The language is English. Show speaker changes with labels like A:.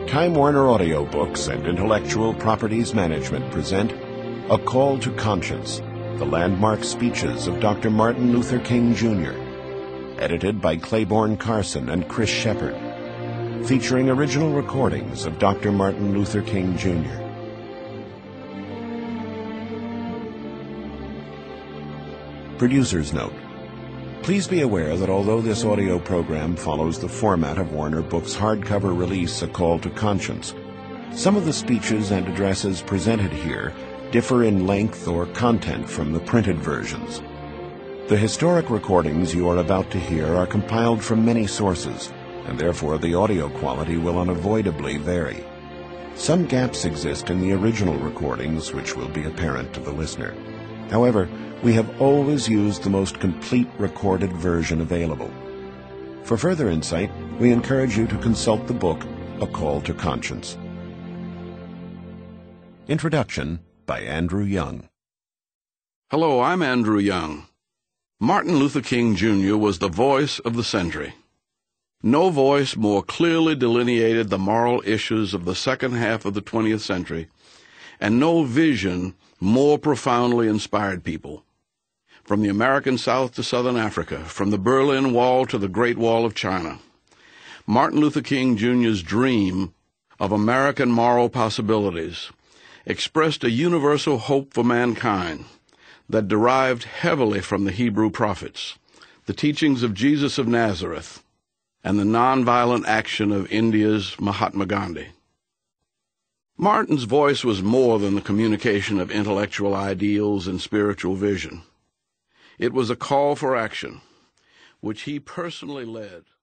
A: Time Warner Audiobooks and Intellectual Properties Management present A Call to Conscience, the landmark speeches of Dr. Martin Luther King, Jr., edited by Claiborne Carson and Chris Shepard, featuring original recordings of Dr. Martin Luther King, Jr. Producer's note. Please be aware that although this audio program follows the format of Warner Books' hardcover release, A Call to Conscience, some of the speeches and addresses presented here differ in length or content from the printed versions. The historic recordings you are about to hear are compiled from many sources, and therefore the audio quality will unavoidably vary. Some gaps exist in the original recordings which will be apparent to the listener. However, we have always used the most complete recorded version available. For further insight, we encourage you to consult the book, A Call to Conscience. Introduction by Andrew Young.
B: Hello, I'm Andrew Young. Martin Luther King, Jr. was the voice of the century. No voice more clearly delineated the moral issues of the second half of the 20th century, and no vision more profoundly inspired people. From the American South to Southern Africa, from the Berlin Wall to the Great Wall of China, Martin Luther King Jr.'s dream of American moral possibilities expressed a universal hope for mankind that derived heavily from the Hebrew prophets, the teachings of Jesus of Nazareth, and the nonviolent action of India's Mahatma Gandhi. Martin's voice was more than the communication of intellectual ideals and spiritual vision. It was a call for action, which he personally led.